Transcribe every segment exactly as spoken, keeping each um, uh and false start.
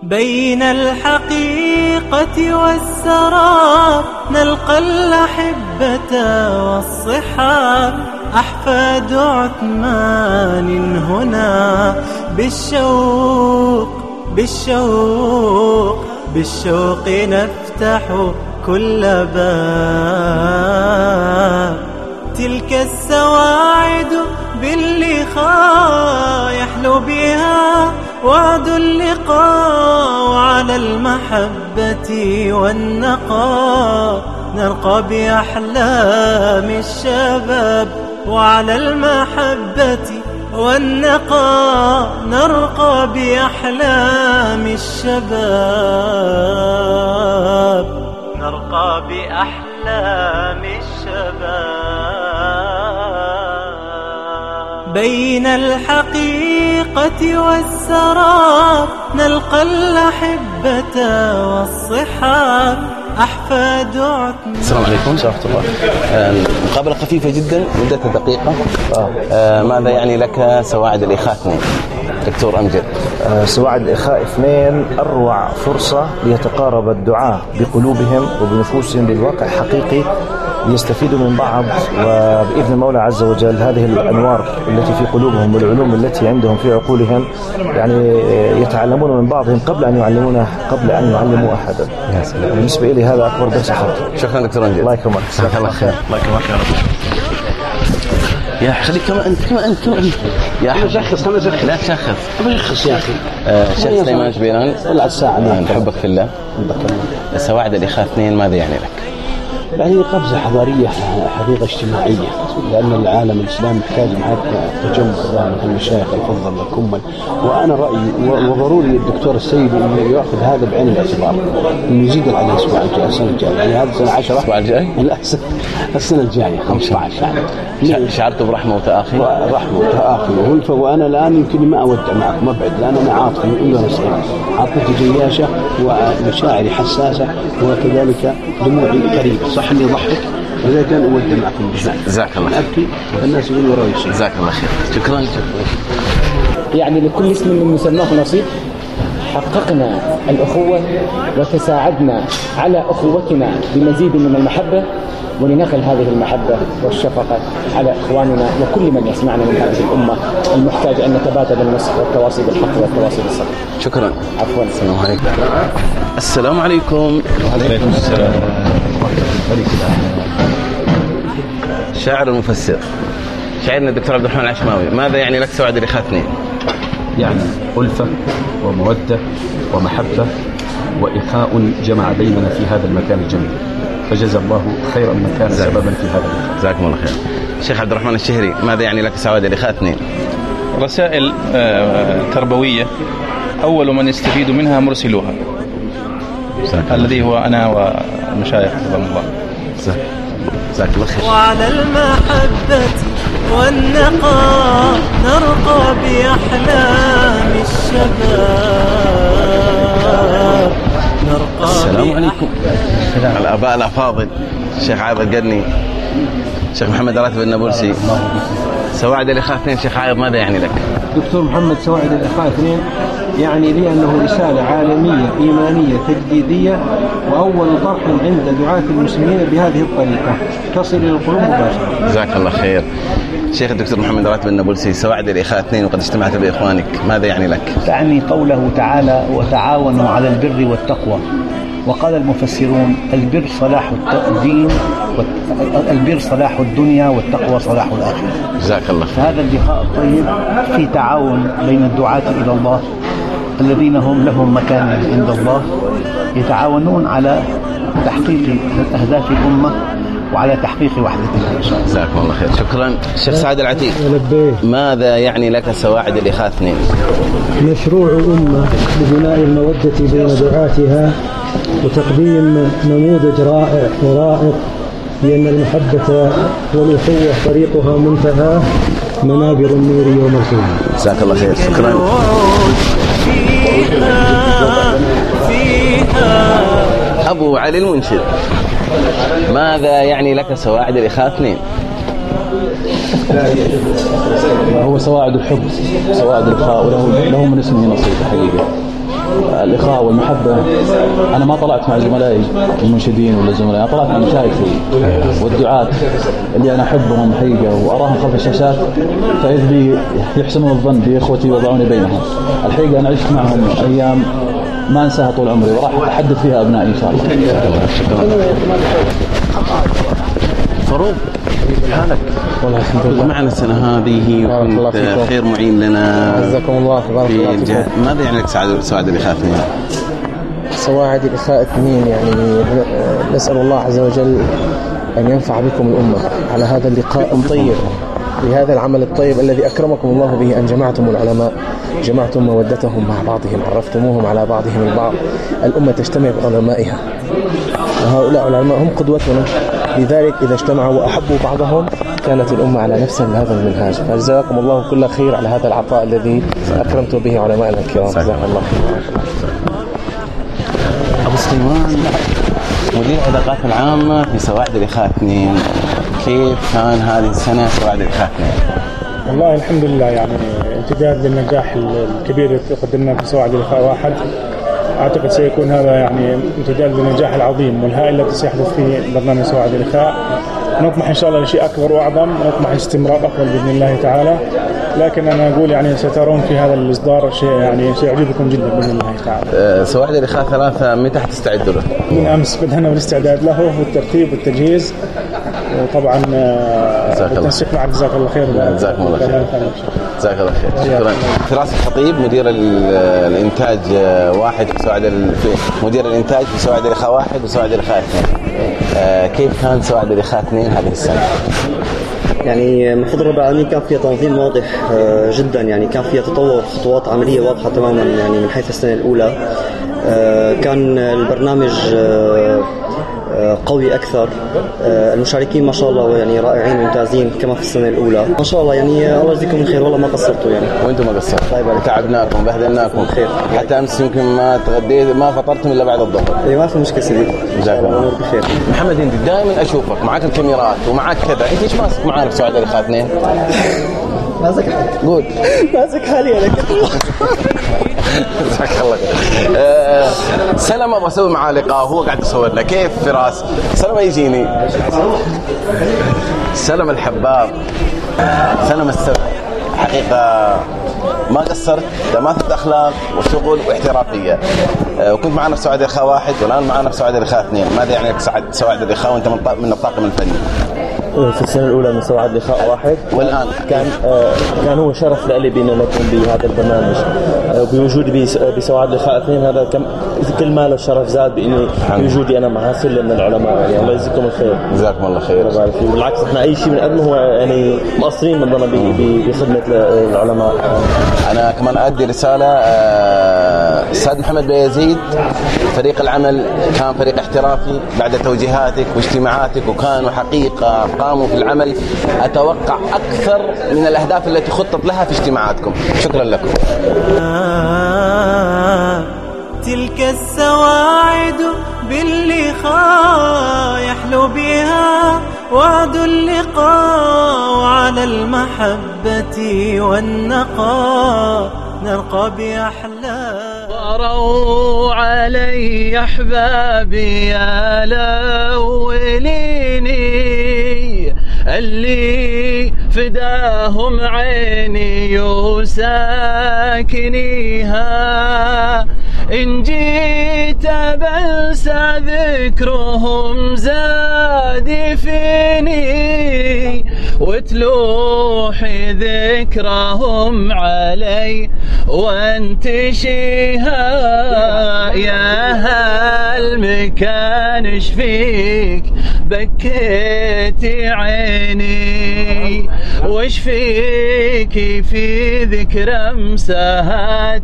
بين الحقيقة والسراب نلقى الأحبة والصحاب، أحفاد عثمان هنا بالشوق بالشوق بالشوق نفتح كل باب. تلك السواعد باللقاء يحلو بها وعد اللقاء، وعلى المحبة والنقاء نرقى بأحلام الشباب، وعلى المحبة والنقاء نرقى بأحلام الشباب، نرقى بأحلام الشباب. بين الحقيقة والسراب نلقى الأحبة والصحاب، أحفاد عثمان. السلام عليكم ورحمة الله. مقابلة خفيفة جدا مدتها دقيقة. آه ماذا يعني لك سواعد الإخاء اثنين دكتور أمجد؟ آه سواعد الإخاء اثنين أروع فرصة ليتقارب الدعاء بقلوبهم وبنفوسهم للواقع الحقيقي، ليستفيدوا من بعض، وبإذن المولى عز وجل هذه الأنوار التي في قلوبهم والعلوم التي عندهم في عقولهم يعني يتعلمون من بعضهم قبل أن يعلمونا قبل أن يعلموا أحدا. بالنسبة لي هذا أكبر درس أخذته. شكرا دكتور أنجل. الله يكرمك. جزاك الله خير. الله يكرمك يا رب. يا خليك كما أنت كما أنت كما أنت يا أحمد. شخص أنا شخص. لا تشخص. بشخص يا أخي. آه شيخ سليمان جبيران. طلع الساعة. نحبك في الله. سواعد الإخاء اثنين ماذا يعني لك؟ يعني قفزة حضارية حقيقة اجتماعية، لأن العالم الإسلامي يحتاج معك تجمع ذلك المشايخ الفضل الكمل. وأنا رأيي وضروري الدكتور السيد أنه يأخذ هذا بعين الاعتبار، أنه يزيد على الأسبوع الجاي السنة الجاية، يعني هذه السنة عشرة. الأسبوع الجاي؟ لا السنة الجاية خمسة عشر. يعني شعرت برحمة وتآخي؟ رحمة وتآخي وهلفة. وأنا الآن يمكن ما أودع معكم أبعد، لأن أنا عاطفي إلا نصيحة، عاطفتي جياشة ومشاعري حساسة وكذلك دموعي قريبة. صح اني اضحك اذا كان اودع معكم بشان. جزاك الله خير. ابكي الناس يقولوا وراي شيء. جزاك الله خير. شكرا شكرا. يعني لكل اسم من مسماه نصيب. حققنا الأخوة وتساعدنا على أخوتنا بمزيد من المحبة، ولنقل هذه المحبة والشفقة على إخواننا وكل من يسمعنا من هذه الأمة المحتاج أن نتبادل النصح والتواصي بالحق والتواصي بالصبر. شكرا. عفوا. السلام عليكم. السلام عليكم. وعليكم السلام. شاعر المفسر شاعرنا الدكتور عبد الرحمن العشماوي، ماذا يعني لك سواعد الإخاء اثنين؟ يعني ألفة ومودة ومحبة وإخاء جمع بيننا في هذا المكان الجميل، فجزا الله خيرا من كان سببا في هذا الإخاء. جزاكم الله خير. الشيخ عبد الرحمن الشهري، ماذا يعني لك سواعد الإخاء اثنين؟ رسائل تربوية أول من يستفيد منها مرسلوها، الذي هو أنا والمشايخ حفظهم الله. جزاك الله خير. وعلى المحبة والنقاء نرقى بأحلام الشباب، نرقى. السلام عليكم. الآباء الأفاضل الشيخ عايض القرني، الشيخ محمد راتب النابلسي، سواعد الإخاء اثنين. شيخ عايض ماذا يعني لك؟ دكتور محمد، سواعد الإخاء اثنين يعني لي أنه رسالة عالمية إيمانية تجديدية، وأول طرح عند دعاة المسلمين بهذه الطريقة تصل إلى القلوب مباشرة. جزاك الله خير. شيخ الدكتور محمد راتب النابلسي، سواعد الإخاء اثنين وقد اجتمعت بإخوانك، ماذا يعني لك؟ تعني قوله تعالى وتعاونوا على البر والتقوى، وقال المفسرون البر صلاح الدين، البر صلاح الدنيا، والتقوى صلاح الآخرة. جزاك الله. هذا اللقاء الطيب في تعاون بين الدعاة إلى الله الذين هم لهم مكان عند الله، يتعاونون على تحقيق أهداف الأمة وعلى تحقيق وحدتها إن شاء الله. جزاكم الله خير. شكرا. الشيخ سعد العتيق، ماذا يعني لك سواعد الإخاء اثنين؟ مشروع أمة لبناء المودة بين دعاتها وتقديم نموذج رائع ورائق لأن المحبة والأخوة طريقها منتهى منابر النور يوم القيامة. جزاك الله خير. شكرا. أبو علي المنشد، ماذا يعني لك سواعد الإخاء اثنين؟ هو سواعد الحب، سواعد الإخاء، وله له من اسمه نصيب حقيقة. الإخاء والمحبة. أنا ما طلعت مع زملائي المنشدين ولا زملائي، أنا طلعت مع مشايخي والدعاة اللي أنا أحبهم حقيقة وأراهم خلف الشاشات، فإذ بي يحسنون الظن بإخوتي ويضعوني بينهم. الحقيقة أنا عشت معهم أيام ما أنساها طول عمري، وراح أحدث فيها أبنائي إن شاء الله. فاروق حالك؟ والله الحمد لله معنا السنة هذه وكنت خير معين لنا. جزاكم الله بارك الله فيكم. ماذا يعني لك سواعد الإخاء اثنين؟ سواعد الإخاء اثنين يعني نسأل الله عز وجل أن ينفع بكم الأمة على هذا اللقاء الطيب، بهذا العمل الطيب الذي أكرمكم الله به، أن جمعتم العلماء، جمعتم مودتهم مع بعضهم، عرفتموهم على بعضهم البعض. الأمة تجتمع بعلمائها، وهؤلاء العلماء هم قدوتنا، لذلك إذا اجتمعوا وأحبوا بعضهم كانت الأمة على نفس هذا المنهاج. فجزاكم الله كل خير على هذا العطاء الذي أكرمتم به علماءنا الكرام. جزاكم الله خير. أبو سليمان، مدير العلاقات العامة في سواعد الإخاء اثنين، كيف كان هذه السنة سواعد الإخاء اثنين؟ والله الحمد لله، يعني امتداد للنجاح الكبير الذي قدمناه في سواعد الإخاء واحد، أعتقد سيكون هذا يعني امتداد للنجاح العظيم والهائل الذي سيحدث فيه برنامج سواعد الإخاء. نطمح إن شاء الله لشيء أكبر وأعظم، نطمح استمرار أفضل بإذن الله تعالى، لكن أنا أقول يعني سترون في هذا الإصدار شيء يعني سيعجبكم جدا بإذن الله تعالى. أه سواعد الإخاء ثلاثة متى حتستعدوا له؟ من أمس بدأنا بالاستعداد له والترتيب والتجهيز، وطبعا بالتنسيق مع جزاك الله خير. جزاكم الله خير. جزاك الله خير. شكرا. فراس الخطيب، مدير الإنتاج واحد في سواعد مدير الإنتاج في سواعد الإخاء واحد وسواعد الإخاء اثنين، أه كيف كان سواعد الإخاء اثنين هذه السنة؟ يعني من فضل رب العالمين كان فيها تنظيم واضح جدا، يعني كان فيها تطور، خطوات عملية واضحة تماما يعني من حيث السنة الأولى. كان البرنامج قوي أكثر، المشاركين ما شاء الله يعني رائعين ممتازين كما في السنة الأولى ما شاء الله، يعني الله يجزيكم الخير، والله ما قصرتوا يعني. وأنتم ما قصرتوا. طيب تعبناكم بهدلناكم خير، حتى أمس يمكن ما تغديت ما فطرتم إلا بعد الظهر. إيه ما في مشكلة سيدي. جزاك الله خير. محمد، أنت دائما أشوفك معك الكاميرات ومعك كذا، أنت إيش ماسك معانا في سواعد الإخاء اثنين؟ ماسك حالي. قول. ماسك حالي أنا كده. جزاك الله خير. أه سلمى ابغى اسوي معاه لقاء وهو قاعد يصور لنا. كيف فراس؟ سلمى يجيني. سلمى الحباب، سلمى السبت، حقيقة ما قصرت، دماثة أخلاق وشغل واحترافية. أه وكنت معنا في سواعد الإخاء واحد والآن معنا في سواعد الإخاء اثنين. ماذا يعني لك سواعد الإخاء وأنت من الطاقم الفني؟ في السنة الأولى من سواعد الإخاء واحد، والآن كان آه كان هو شرف لي بأن نكون بهذا البرنامج، آه بوجودي بسواعد الإخاء اثنين. هذا كم كل ما له شرف زاد بإني بوجودي أنا مع سلة من العلماء، يعني الله يجزيكم الخير. جزاكم الله خير. بالعكس احنا أي شيء بنقدمه هو يعني مقصرين من ضمن بخدمة العلماء. أنا كمان أدي رسالة أستاذ محمد بيزيد، فريق العمل كان فريق احترافي بعد توجيهاتك واجتماعاتك، وكانوا حقيقة قاموا في العمل أتوقع أكثر من الأهداف التي خطط لها في اجتماعاتكم. شكرا لكم. تلك السواعد باللقاء يحلو بها وعد اللقاء، وعلى المحبة والنقاء نرقى بأحلام. وروا علي أحبابي يا الأوليني، اللي فداهم عيني وساكنيها، إن جيت بنسى ذكرهم زاد فيني، وتلوحي ذكرهم علي وانتشيها. يا هالمكان ايش فيك بكيتي عيني، وش فيك في ذكر امساها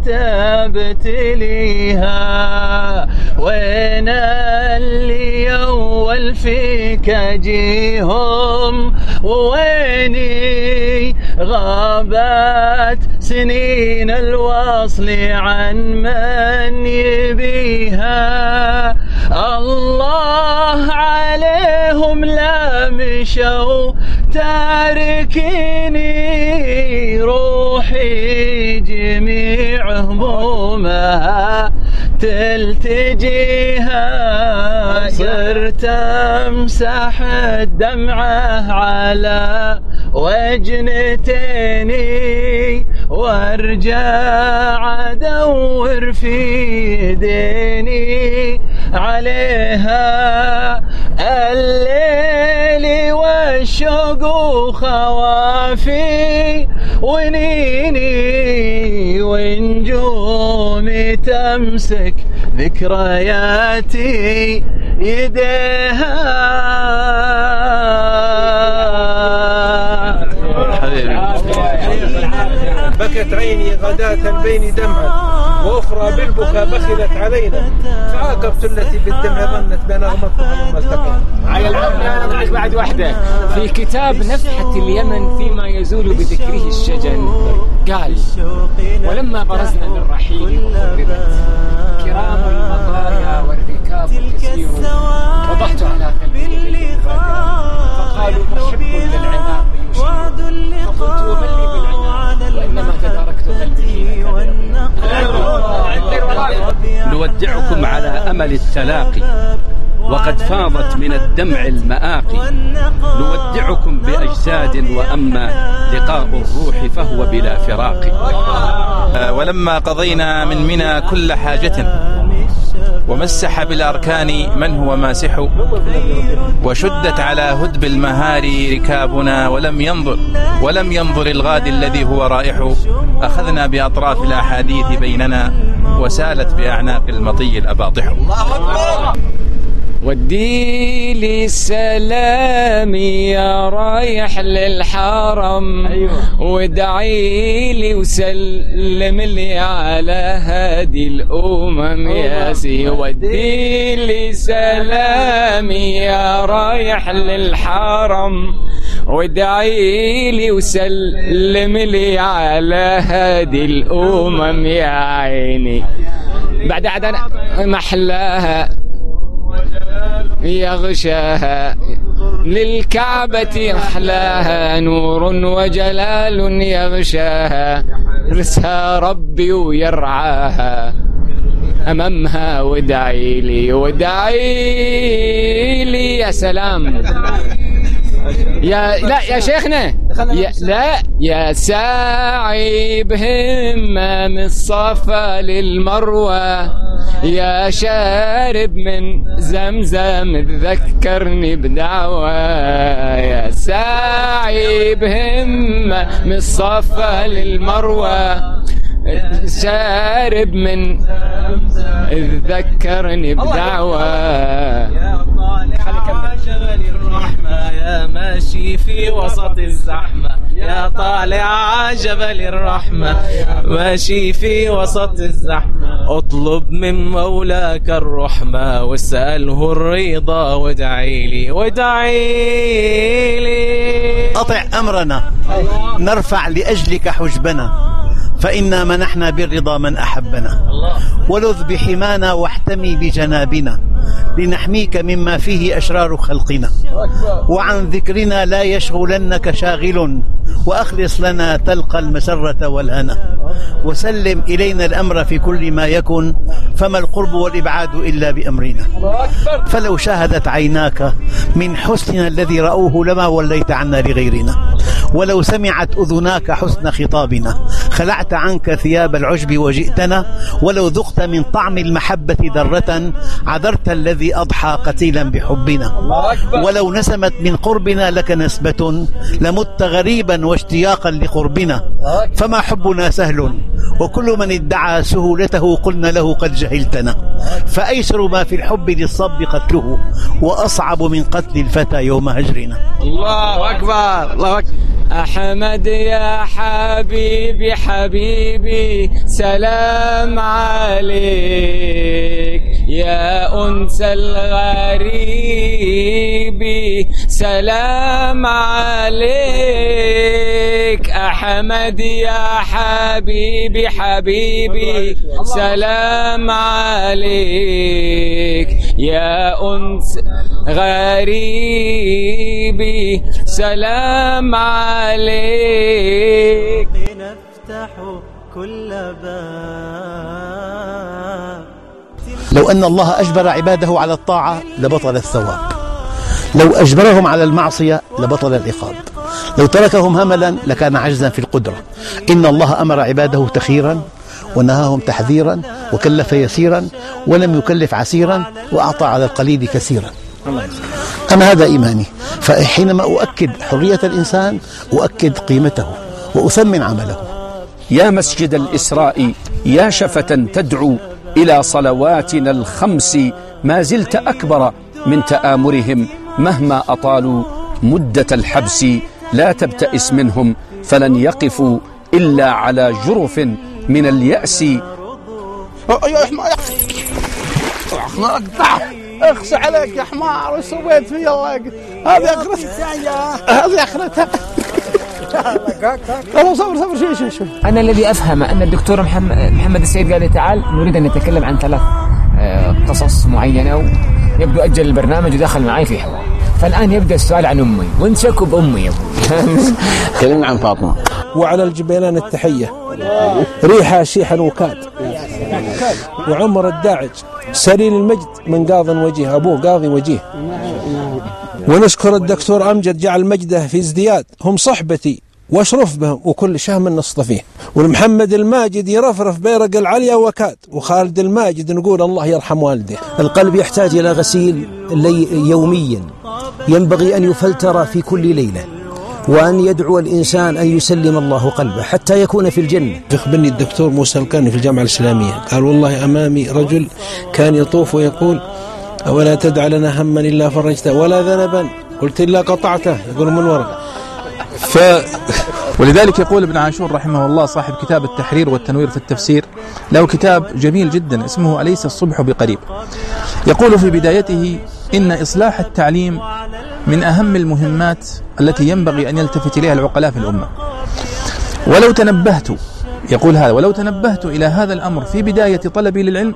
تبتليها، وين اللي اول فيك اجيهم، وويني غابت سنين الوصل عن من يبيها. الله عليهم لا مشوا تاركيني روحي جميع همومها تلتجيها، صرت امسح الدمعة على وجنتيني وارجع ادور في ديني عليها. الليل والشوق وخوافي ونيني ونجومي تمسك ذكرياتي يديها. بكت عيني غداة بين دمعة وأخرى بالبكاء بخلت علينا، فعاقبت التي بالدمع ظنت بنغمتها ثم التقت. على العمل أنا معك بعد واحدة. في كتاب نفحة اليمن فيما يزول بذكره الشجن قال: ولما برزنا للرحيل وقربت كرام المطايا والركاب كثير، وضعت على قلبي فقالوا محب للعناق يشير، فقلت ومن لي بالعناق وإنما تداركت قلبي. نودعكم على أمل التلاقي وقد فاضت من الدمع المآقي، نودعكم بأجساد وأما لقاء الروح فهو بلا فراق. ولما قضينا من منى كل حاجة ومسح بالأركان من هو ماسح، وشدت على هدب المهار ركابنا ولم ينظر ولم ينظر الغاد الذي هو رائح، أخذنا بأطراف الأحاديث بيننا وسالت بأعناق المطي الأباطح. ودي لي السلام يا رايح للحرم، وادعي لي وسلم لي على هادي الأمم يا سي. ودي لي سلام يا رايح للحرم، وادعي لي وسلم لي على هادي الأمم يا عيني. بعد عدنا محلاها يغشاها، للكعبة أحلاها نور وجلال يغشاها، رسها ربي ويرعاها أمامها. وادعي لي وادعي لي. يا سلام يا لا يا شيخنا يا لا يا ساعي بهمة من الصفا للمروة، يا شارب من زمزم تذكرني بدعوة. يا ساعي بهمة من الصفا للمروة، شارب من تذكرني بدعوة. يا ماشي في وسط الزحمة، يا طالع جبل الرحمة ماشي في وسط الزحمة، اطلب من مولاك الرحمة واسأله الرضا وادعي لي وادعي لي. أطع أمرنا نرفع لأجلك حجبنا، فإنا منحنا بالرضا من أحبنا، ولذ بحمانا واحتمي بجنابنا، لنحميك مما فيه أشرار خلقنا، وعن ذكرنا لا يشغلنك شاغل، وأخلص لنا تلقى المسرة والهنا، وسلم إلينا الأمر في كل ما يكن، فما القرب والإبعاد إلا بأمرنا. فلو شاهدت عيناك من حسننا الذي رأوه لما وليت عنا لغيرنا، ولو سمعت أذناك حسن خطابنا خلعت عنك ثياب العجب وجئتنا، ولو ذقت من طعم المحبة ذرة عذرت الذي أضحى قتيلا بحبنا، ولو نسمت من قربنا لك نسبة لمت غريبا واشتياقا لقربنا، فما حبنا سهل وكل من ادعى سهولته قلنا له قد جهلتنا، فأيسر ما في الحب للصب قتله، وأصعب من قتل الفتى يوم هجرنا. الله أكبر الله أكبر. أحمد يا حبيبي حبيبي سلام عليك، يا أنس الغريب سلام عليك أحمد يا حبيبي حبيبي سلام عليك يا أنس غريبي سلام عليك. نفتح كل باب. لو أن الله أجبر عباده على الطاعة لبطل الثواب، لو أجبرهم على المعصية لبطل العقاب، لو تركهم هملا لكان عجزا في القدرة. إن الله أمر عباده تخيرا ونهاهم تحذيرا وكلف يسيرا ولم يكلف عسيرا وأعطى على القليل كثيرا. أنا هذا إيماني، فحينما أؤكد حرية الإنسان أؤكد قيمته وأثمن عمله. يا مسجد الإسراء يا شفة تدعو إلى صلواتنا الخمس ما زلت أكبر من تآمرهم مهما أطالوا مدة الحبس. لا تبتئس منهم فلن يقفوا إلا على جرف من اليأس. اخس عليك يا حمار وش سويت في الله؟ هذه اخرتها هذه اخرتها. صبر صبر شوي شوي شوي. أنا الذي أفهم أن الدكتور محمد السيد قال لي تعال نريد أن نتكلم عن ثلاث قصص معينة، ويبدو أجل البرنامج ودخل معي في حوار. فالآن يبدأ السؤال عن أمي، وانت شكوا بأمي يا أبو. كلمنا عن فاطمة. وعلى الجبيلان التحية ريحة شيحا وكاد، وعمر الداعج سليل المجد من قاض وجيه، أبوه قاضي وجيه. ونشكر الدكتور أمجد جعل مجده في ازدياد، هم صحبتي واشرف بهم وكل شهم نصطفيه. والمحمد الماجد يرفرف بيرق العليا وكاد، وخالد الماجد نقول الله يرحم والده. القلب يحتاج إلى غسيل يوميا، ينبغي أن يفلتر في كل ليلة، وأن يدعو الإنسان أن يسلم الله قلبه حتى يكون في الجنة. يخبرني الدكتور موسى الكاني في الجامعة الإسلامية قال والله أمامي رجل كان يطوف ويقول ولا تدع لنا هما إلا فرجته ولا ذنبا قلت إلا قطعته، يقول من وراء. ف... ولذلك يقول ابن عاشور رحمه الله صاحب كتاب التحرير والتنوير في التفسير، له كتاب جميل جدا اسمه أليس الصبح بقريب. يقول في بدايته إن إصلاح التعليم من أهم المهمات التي ينبغي أن يلتفت إليها العقلاء في الأمة. ولو تنبهت، يقول هذا، ولو تنبهت إلى هذا الأمر في بداية طلبي للعلم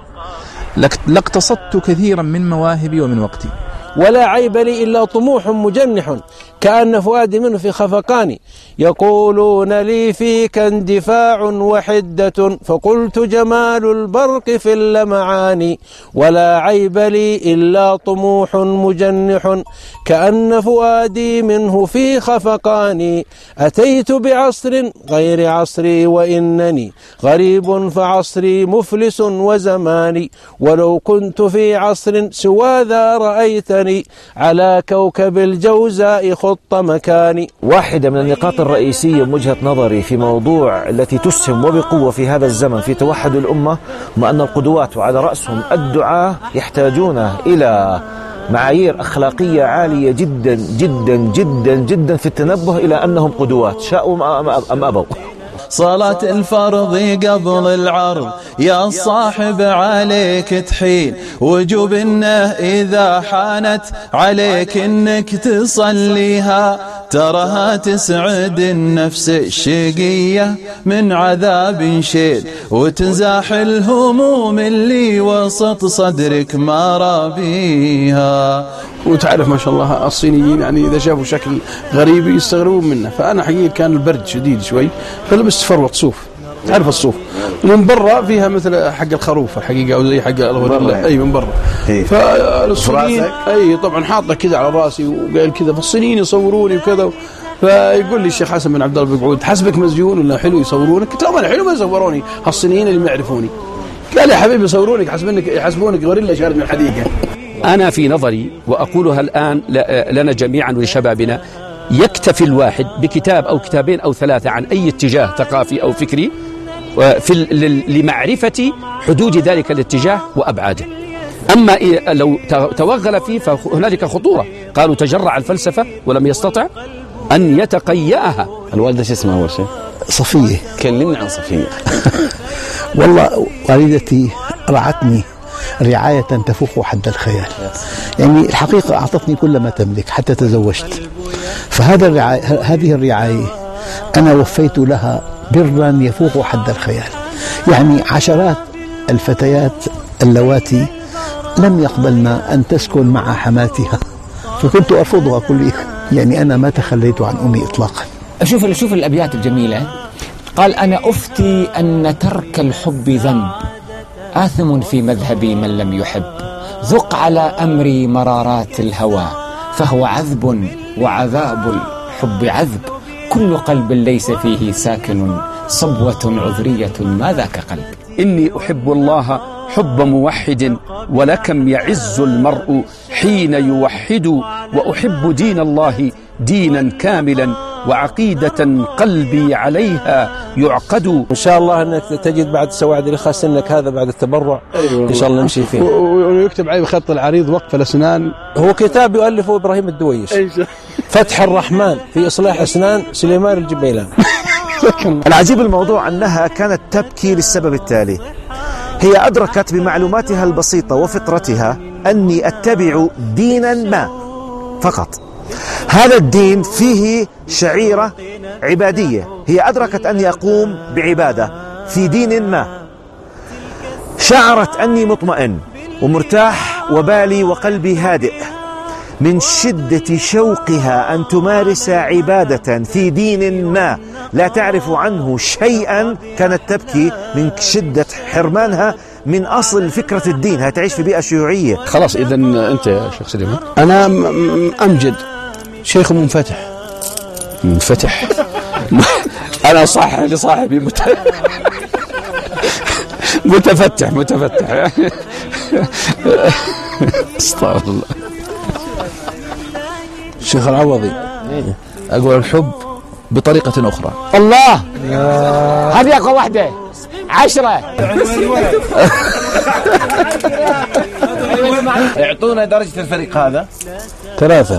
لاقتصدت كثيرا من مواهبي ومن وقتي. ولا عيب لي إلا طموح مجنح كأن فؤادي منه في خفقاني، يقولون لي فيك اندفاع وحدة فقلت جمال البرق في اللمعان. ولا عيب لي إلا طموح مجنح كأن فؤادي منه في خفقاني. أتيت بعصر غير عصري وإنني غريب فعصري مفلس وزماني. ولو كنت في عصر سوى ذا رأيتني على كوكب الجوزاء خط مكاني. واحدة من النقاط الرئيسية من وجهة نظري في موضوع التي تسهم وبقوة في هذا الزمن في توحد الأمة، ما أن القدوات وعلى رأسهم الدعاة يحتاجون إلى معايير أخلاقية عالية جدا جدا جدا جدا في التنبه إلى أنهم قدوات شاءوا أم أبوا. صلاة الفرض قبل العرض يا الصاحب عليك تحين، وجوب انه اذا حانت عليك انك تصليها، تراها تسعد النفس الشقية من عذاب شيل، وتزاح الهموم اللي وسط صدرك ما رابيها. وتعرف ما شاء الله الصينيين يعني إذا شافوا شكل غريب يستغربون منه. فأنا حقيقة كان البرد شديد شوي فلبست فروة صوف، تعرف الصوف من برا فيها مثل حق الخروف الحقيقة أو زي حق الغوريلا، أي من برا. فالصينيين أي طبعا حاطة كذا على راسي وقال كذا، فالصينيين يصوروني وكذا. فيقول لي الشيخ حسن بن عبد الله بن قعود حسبك مسجون ولا حلو يصورونك؟ قلت له أنا حلو ما يصوروني هالصينيين اللي ما يعرفوني. قال يا حبيبي يصورونك يحسبونك يحسبونك غوريلا شارد من الحديقة. أنا في نظري وأقولها الآن لنا جميعا ولشبابنا، يكتفي الواحد بكتاب أو كتابين أو ثلاثة عن أي اتجاه ثقافي أو فكري في لمعرفة حدود ذلك الاتجاه وأبعاده. أما لو توغل فيه فهنالك خطورة. قالوا تجرع الفلسفة ولم يستطع أن يتقيأها. الوالدة شو اسمها أول شيء؟ صفية. كلمنا عن صفية. والله والدتي رعتني رعاية تفوق حد الخيال. يعني الحقيقة أعطتني كل ما تملك حتى تزوجت، فهذا الرعاية هذه الرعاية أنا وفيت لها برا يفوق حد الخيال. يعني عشرات الفتيات اللواتي لم يقبلن أن تسكن مع حماتها، فكنت أرفضها كليا. يعني أنا ما تخليت عن أمي إطلاقا. أشوف شوف الأبيات الجميلة. قال: أنا أفتي أن ترك الحب ذنب، آثم في مذهبي من لم يحب، ذق على أمري مرارات الهوى، فهو عذب وعذاب الحب عذب، كل قلب ليس فيه ساكن، صبوة عذرية ما ذاك قلب. إني أحب الله حب موحد، ولكم يعز المرء حين يوحد، وأحب دين الله دينا كاملا، وعقيدة قلبي عليها يعقد. إن شاء الله أنك تجد بعد سواعد الإخاء سنك هذا بعد التبرع. أيوة. إن شاء الله نمشي فيه. ويكتب عليه بخط العريض وقف الأسنان. هو كتاب يؤلفه إبراهيم الدويش. فتح الرحمن في إصلاح أسنان سليمان الجبيلان. العجيب الموضوع أنها كانت تبكي للسبب التالي: هي أدركت بمعلوماتها البسيطة وفطرتها أني أتبع دينا ما فقط. هذا الدين فيه شعيرة عبادية، هي أدركت أني أقوم بعبادة في دين ما. شعرت أني مطمئن ومرتاح وبالي وقلبي هادئ من شدة شوقها أن تمارس عبادة في دين ما لا تعرف عنه شيئا. كانت تبكي من شدة حرمانها من أصل فكرة الدين. هتعيش في بيئة شيوعية. خلاص إذا أنت يا شيخ سليمان. أنا أمجد شيخ منفتح. منفتح. أنا صح لصاحبي مت... متفتح متفتح. استغفر الله. الشيخ العوضي أقول الحب بطريقة أخرى. الله، هذه أقوى واحدة. عشرة. يعطونا درجة الفريق هذا ثلاثة.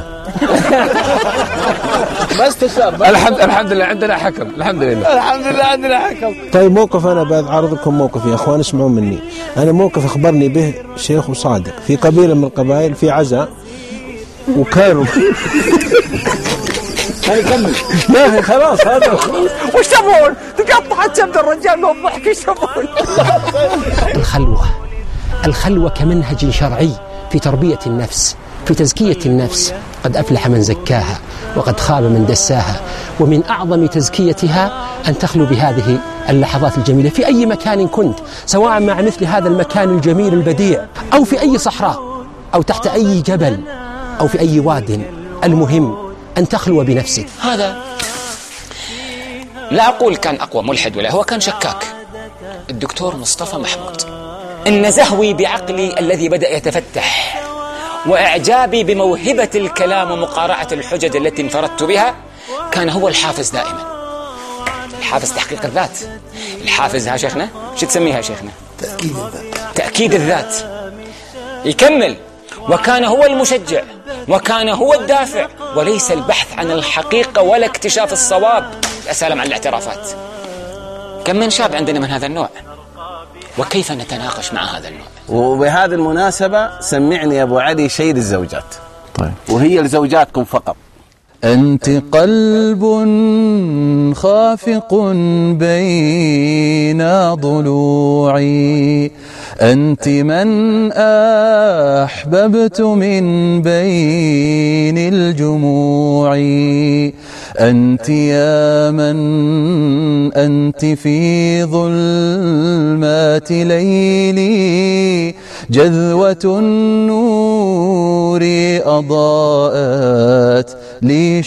ما استشار. الحمد الحمد لله عندنا حكم. الحمد لله الحمد لله عندنا حكم. طيب موقف أنا بعرض لكم موقف يا أخوان اسمعوا مني. أنا موقف أخبرني به شيخ صادق في قبيلة من القبائل في عزاء، وكانوا كمل. لا خلاص هذا وش تبون؟ تقطعت سبد الرجال من الضحك. ايش تبون؟ الخلوة الخلوة كمنهج شرعي في تربية النفس، في تزكية النفس. قد أفلح من زكاها وقد خاب من دساها. ومن أعظم تزكيتها أن تخلو بهذه اللحظات الجميلة في أي مكان كنت، سواء مع مثل هذا المكان الجميل البديع، أو في أي صحراء، أو تحت أي جبل، أو في أي واد. المهم أن تخلو بنفسك. هذا لا أقول كان أقوى ملحد ولا، هو كان شكاك. الدكتور مصطفى محمود. إن زهوي بعقلي الذي بدأ يتفتح، وإعجابي بموهبة الكلام ومقارعة الحجج التي انفردت بها، كان هو الحافز دائما. الحافز تحقيق الذات. الحافز ها شيخنا شو تسميها شيخنا؟ تأكيد الذات. تأكيد الذات. يكمل: وكان هو المشجع، وكان هو الدافع، وليس البحث عن الحقيقة ولا اكتشاف الصواب. يا سلام عن الاعترافات. كم من شاب عندنا من هذا النوع، وكيف نتناقش مع هذا النوع؟ وبهذه المناسبة سمعني يا أبو علي شيء للزوجات. طيب. وهي لزوجاتكم فقط. أنت قلب خافق بين ضلوعي، أنت من أحببت من بين الجموع، أنت يا من أنت في ظلمات ليلي، جذوة النور أضاءت لي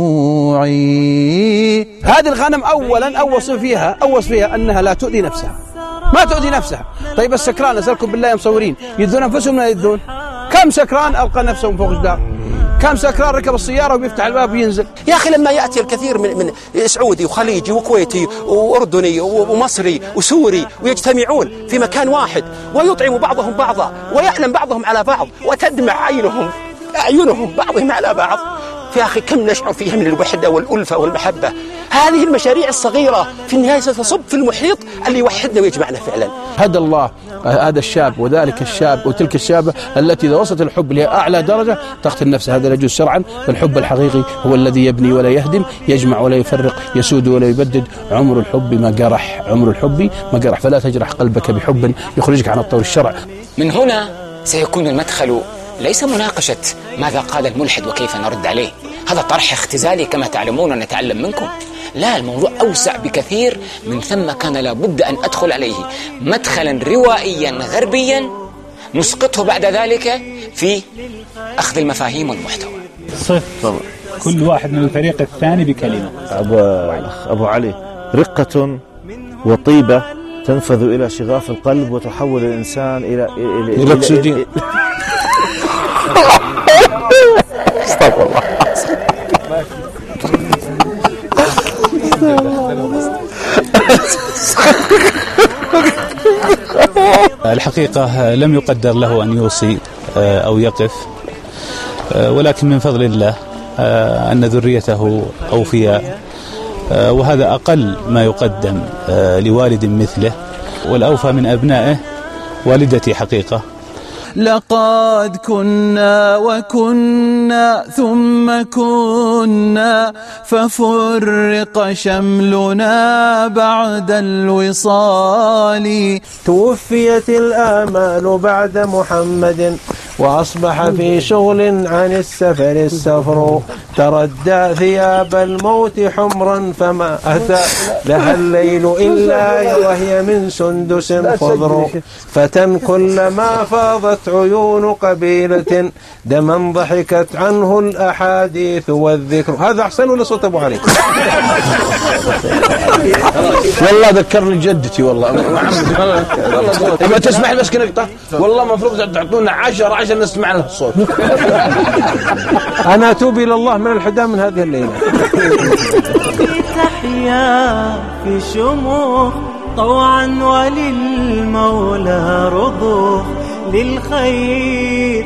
شموعي. هذه الغنم أولا أوصف فيها أوصف فيها أنها لا تؤذي نفسها، ما تؤذي نفسها. طيب السكران أسألكم بالله مصورين يذون أنفسهم لا يذون؟ كم سكران ألقى نفسه فوق الجدار؟ كم سكران ركب السيارة وبيفتح الباب وينزل؟ يا أخي لما يأتي الكثير من من سعودي وخليجي وكويتي وأردني ومصري وسوري ويجتمعون في مكان واحد ويطعم بعضهم بعضا ويعلم بعضهم على بعض وتدمع عينهم أعينهم بعضهم على بعض، في أخي كم نشعر فيها من الوحدة والألفة والمحبة. هذه المشاريع الصغيرة في النهاية ستصب في المحيط اللي يوحدنا ويجمعنا فعلا. هدى الله هذا الشاب وذلك الشاب وتلك الشابة التي إذا وصلت الحب لأعلى درجة تقتل نفسها. هذا لا يجوز شرعا. فالحب الحقيقي هو الذي يبني ولا يهدم، يجمع ولا يفرق، يسود ولا يبدد. عمر الحب ما جرح، عمر الحب ما جرح. فلا تجرح قلبك بحب يخرجك عن الطور الشرع. من هنا سيكون المدخل ليس مناقشة ماذا قال الملحد وكيف نرد عليه، هذا طرح اختزالي كما تعلمون ونتعلم منكم. لا، الموضوع أوسع بكثير من ثم. كان لابد أن أدخل عليه مدخلا روائيا غربيا نسقطه بعد ذلك في أخذ المفاهيم والمحتوى. صفر كل واحد من الفريق الثاني بكلمة. أبو, أبو علي، رقة وطيبة تنفذ إلى شغاف القلب وتحول الإنسان إلى إلى الأكسجين. استغفر الله. الحقيقة لم يقدر له أن يوصي أو يقف، ولكن من فضل الله أن ذريته أوفياء، وهذا أقل ما يقدم لوالد مثله، والأوفى من أبنائه والدتي حقيقة. لقد كنا وكنا ثم كنا ففرق شملنا بعد الوصال. توفيت الآمال بعد محمد وأصبح في شغل عن السفر السفر. تردى ثياب الموت حمرا فما أتى لها الليل إلا وهي من سندس خضر. فتى كلما فاضت عيون قبيلة دما ضحكت عنه الأحاديث والذكر. هذا أحسن ولا صوت أبو علي؟ والله ذكرني جدتي والله. ما تسمح بس نقطة، والله مفروض تعطونا عشرة عشر نسمع له الصوت. أنا أتوب إلى الله من الحدى من هذه الليلة. تحيا في شموخ طوعا وللمولى رضوخ. للخير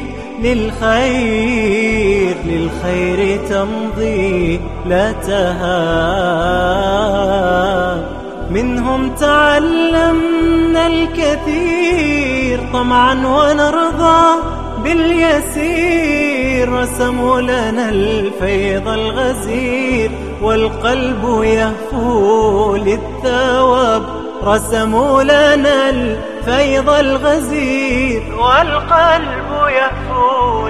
للخير للخير تمضي لا تهاب. منهم تعلمنا الكثير طمعا ونرضى باليسير. رسموا لنا الفيض الغزير والقلب يهفو للثواب. رسموا لنا الفيض الغزير والقلب يهفو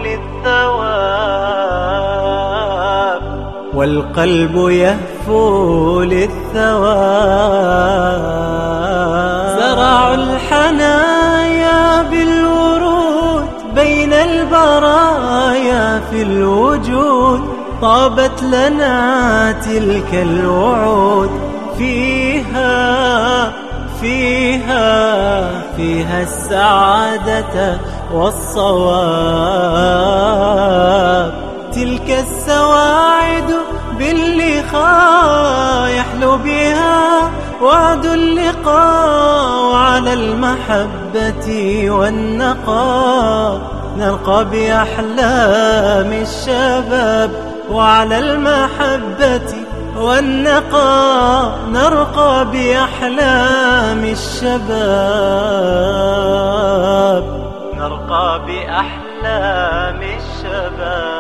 للثواب. والقلب يهفو للثواب. زرعوا الحنايا بالورود بين البرايا في الوجود. طابت لنا تلك الوعود. فيها فيها فيها السعادة والصواب. تلك السواعد باللقاء يحلو بها وعد اللقاء. وعلى المحبة والنقاء نرقى بأحلام الشباب. وعلى المحبة والنقاء نرقى بأحلام الشباب. نرقى بأحلام الشباب.